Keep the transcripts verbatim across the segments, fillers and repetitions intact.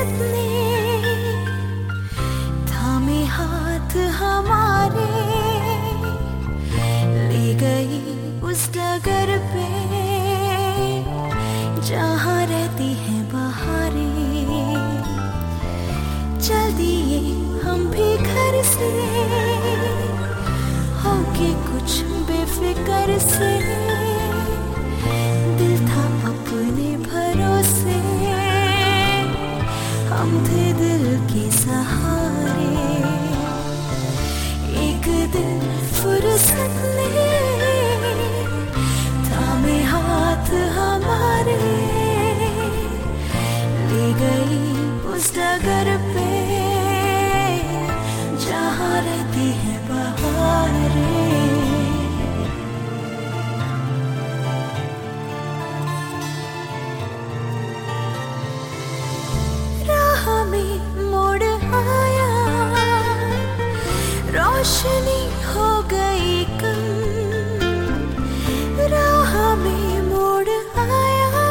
फुर्सत ने थामे हाथ हमारे, ले गई उस डगर पे जहाँ रहती है बहारें। चल दिए हम भी घर से होके कुछ बेफिक्र से, दिल था अपने भरोसे, हम थे दिल के सहारे। एक दिन फुर्सत ने थामे हाथ हमारे, ले गई उस डगर पे जहाँ रहती है बहारें। मोड़ आया, रोशनी हो गई कम, राह में मोड़ आया,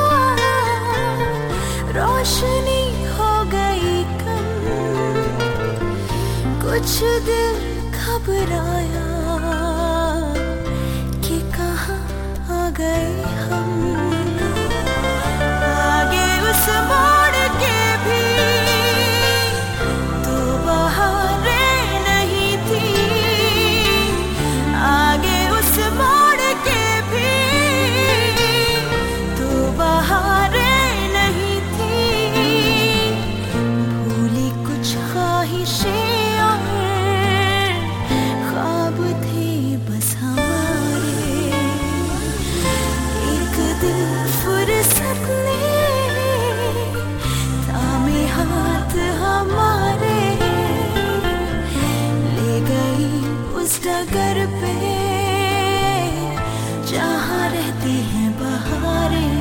रोशनी हो गई कम। कुछ दिल घबराया कि कहाँ आ गए हम, आगे उस मोड़ के भी डगर पे जहाँ रहती है बहारें।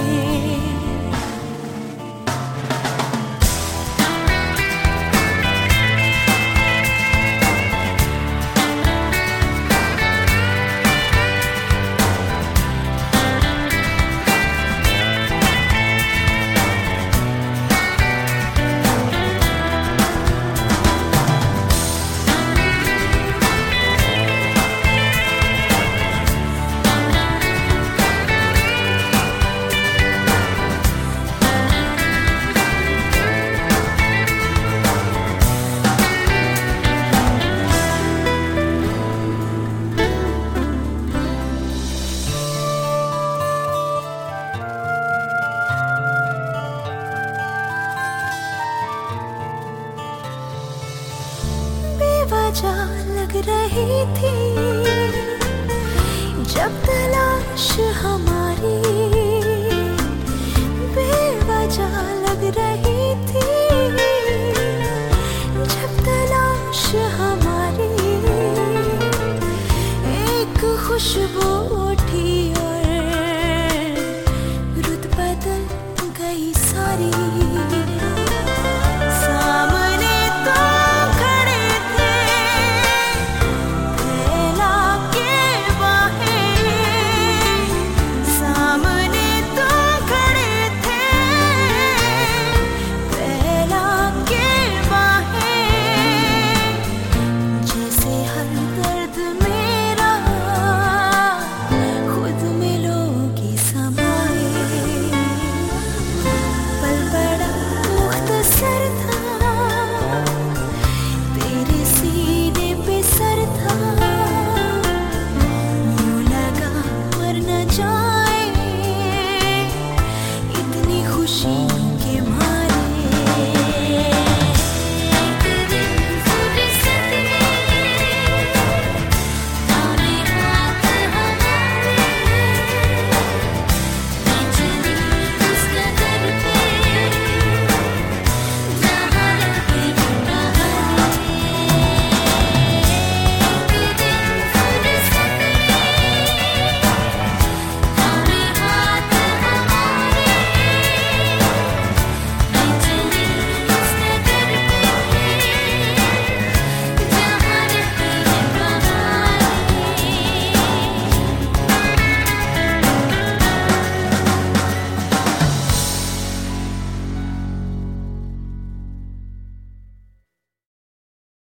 वजह लग रही थी जब तलाश हम